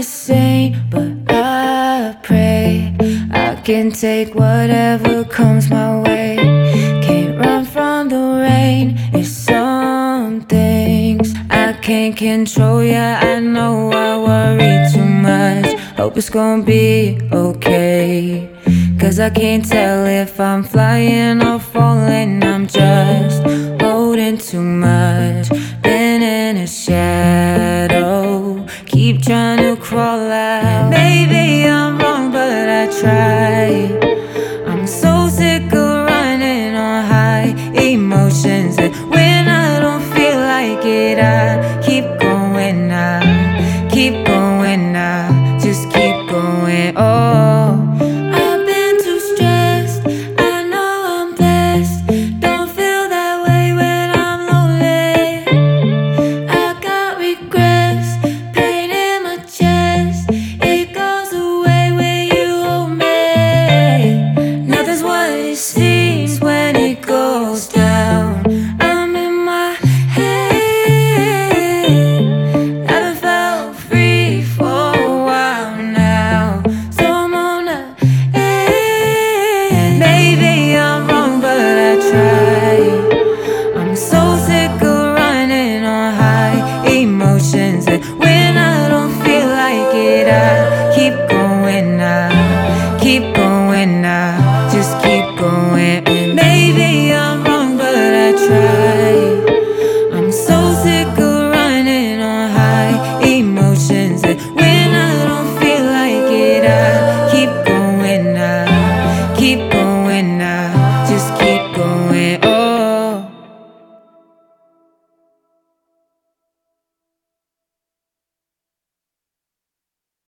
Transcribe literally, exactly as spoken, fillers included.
the same, but I pray I can take whatever comes my way. Can't run from the rain, it's some things I can't control. Yeah, I know I worry too much. Hope it's gonna be okay, 'cause I can't tell if I'm flying or falling. I'm just holding too much, been in a shadow, keep trying to crawl out. Maybe I'm wrong, but I try. I'm so sick of running on high emotions, and when I don't feel like it, I keep going, I keep going, I just keep going. Oh, I've been too stressed, I know I'm blessed. Don't feel that way when I'm lonely. I got regrets, pain in my chest. It goes away when you hold me. Nothing's what it seems when it goes down. I'm in my head, haven't felt free for a while now, so I'm on the edge. Maybe I'm wrong, but I try. I'm so sick of running on high emotions, and